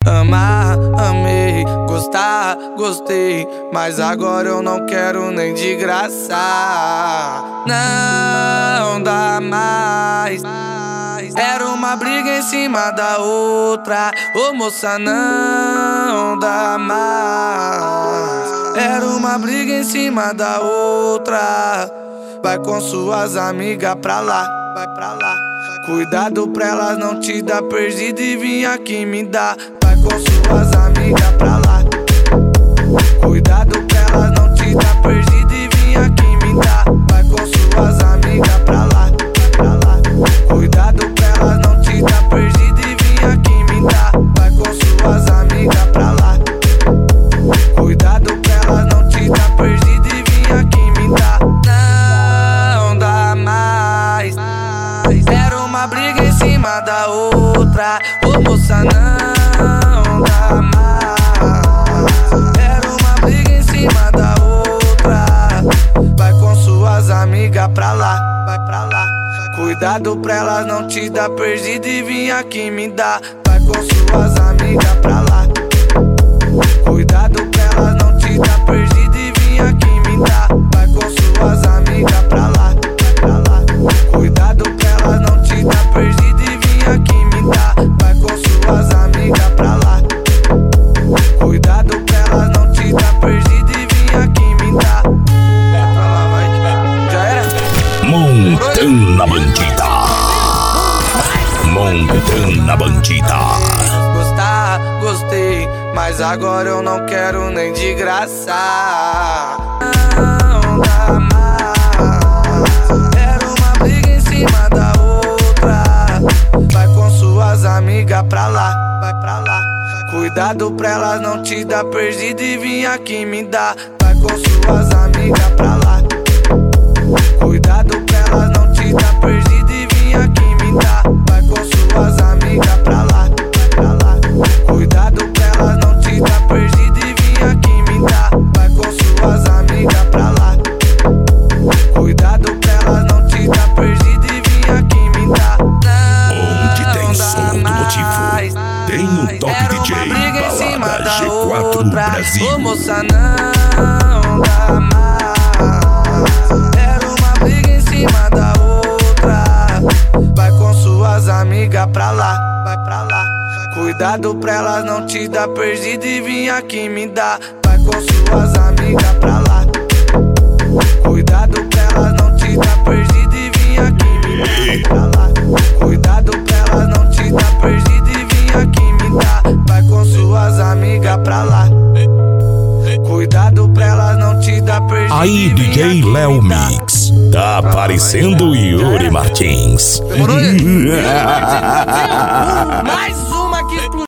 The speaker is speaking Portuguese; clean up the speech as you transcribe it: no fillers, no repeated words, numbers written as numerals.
Amar, amei, gostar, gostei, mas agora eu não quero nem de graça. Não dá mais. Era uma briga em cima da outra. Ô moça, não dá mais. Era uma briga em cima da outra. Vai com suas amigas pra lá, vai pra lá. Cuidado pra elas não te dar perdido e vir aqui me dar. Vai com suas amigas pra lá. Cuidado pra elas não te dar perdido e vir aqui me dar. Vai com suas amigas pra lá, pra lá. Cuidado pra elas não te dar perdido e vir aqui me dar. Vai com suas amigas pra lá. Cuidado pra elas não te dar perdido e vir aqui me dar. Não dá mais. Era uma briga em cima da outra. Ô moça, não dá mais. Era uma briga em cima da outra. Vai com suas amigas pra lá, vai pra lá. Cuidado pra elas não te dar perdido e vir aqui me dar. Vai com suas amigas pra lá. Cuidado pra elas não te dar perdido e vir aqui me dar. Vai com suas amigas pra lá, pra lá. Cuidado pra elas não te dar perdido e vir aqui me dar. Vai com suas amigas pra lá. Cuidado pra elas não te dar perdido e vir aqui me dar. Vai pra lá, vai. Já era? Montana Bandida. Montana Bandida. Gostar, gostei, mas agora eu não quero nem de graça. Não dá mais. Era uma briga em cima da outra. Vai com suas amigas pra lá, vai pra lá. Cuidado pra elas não te dar perdido e vir aqui me dar. Vai com suas amigas pra lá. Cuidado pra elas não te dar perdido e vir aqui me dar. Vai com suas amigas pra lá, pra lá. Cuidado pra elas não te dar perdido e vir aqui me dar. Vai com suas amigas pra lá. Cuidado pra elas não te dar perdido e vir aqui me dar. Onde tem som automotivo, tem o Top DJ Balada G4 Brasil. Ô moça, não dá mais. Era uma briga em cima da outra. Vai com suas amigas pra lá, vai pra lá. Cuidado pra elas não te dar perdido e vir aqui me dar. Vai com suas amigas pra lá. Cuidado pra elas não te dar perdido e vir aqui me dar. Pra lá. Cuidado pra elas não te dar perdido e vir aqui me dar. Vai com suas amigas pra lá. Cuidado pra elas não te dar perdido. Aí, DJ Léo Mix. Tá aparecendo Yuri Martins. Demorou? Mais uma que